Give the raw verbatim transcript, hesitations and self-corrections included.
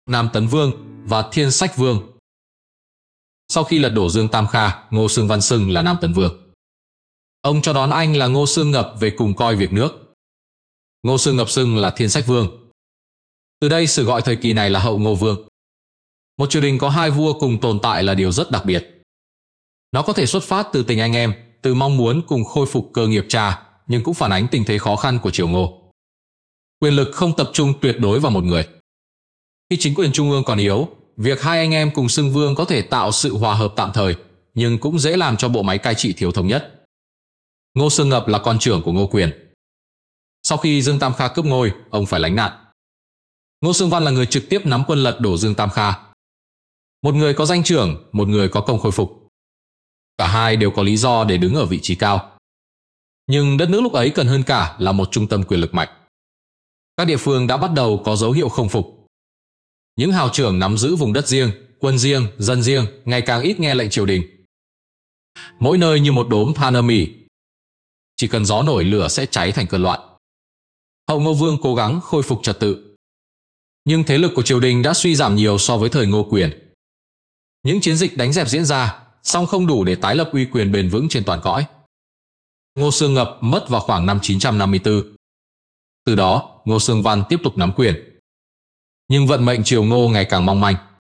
Nam Tấn Vương và Thiên Sách Vương. Sau khi lật đổ Dương Tam Kha, Ngô Xương Văn xưng là Nam Tấn Vương. Ông cho đón anh là Ngô Xương Ngập về cùng coi việc nước. Ngô Xương Ngập xưng là Thiên Sách Vương. Từ đây sử gọi thời kỳ này là Hậu Ngô Vương. Một triều đình có hai vua cùng tồn tại là điều rất đặc biệt. Nó có thể xuất phát từ tình anh em, từ mong muốn cùng khôi phục cơ nghiệp cha, nhưng cũng phản ánh tình thế khó khăn của triều Ngô. Quyền lực không tập trung tuyệt đối vào một người. Khi chính quyền trung ương còn yếu, việc hai anh em cùng xưng vương có thể tạo sự hòa hợp tạm thời, nhưng cũng dễ làm cho bộ máy cai trị thiếu thống nhất. Ngô Xương Ngập là con trưởng của Ngô Quyền. Sau khi Dương Tam Kha cướp ngôi, ông phải lánh nạn. Ngô Xương Văn là người trực tiếp nắm quân lật đổ Dương Tam Kha. Một người có danh trưởng, một người có công khôi phục. Cả hai đều có lý do để đứng ở vị trí cao. Nhưng đất nước lúc ấy cần hơn cả là một trung tâm quyền lực mạnh. Các địa phương đã bắt đầu có dấu hiệu không phục. Những hào trưởng nắm giữ vùng đất riêng, quân riêng, dân riêng ngày càng ít nghe lệnh triều đình. Mỗi nơi như một đốm than âm ỉ. Chỉ cần gió nổi lửa sẽ cháy thành cơn loạn. Hậu Ngô Vương cố gắng khôi phục trật tự. Nhưng thế lực của triều đình đã suy giảm nhiều so với thời Ngô Quyền. Những chiến dịch đánh dẹp diễn ra, song không đủ để tái lập uy quyền bền vững trên toàn cõi. Ngô Xương Ngập mất vào khoảng năm chín trăm năm mươi tư. Từ đó, Ngô Xương Văn tiếp tục nắm quyền. Nhưng vận mệnh triều Ngô ngày càng mong manh.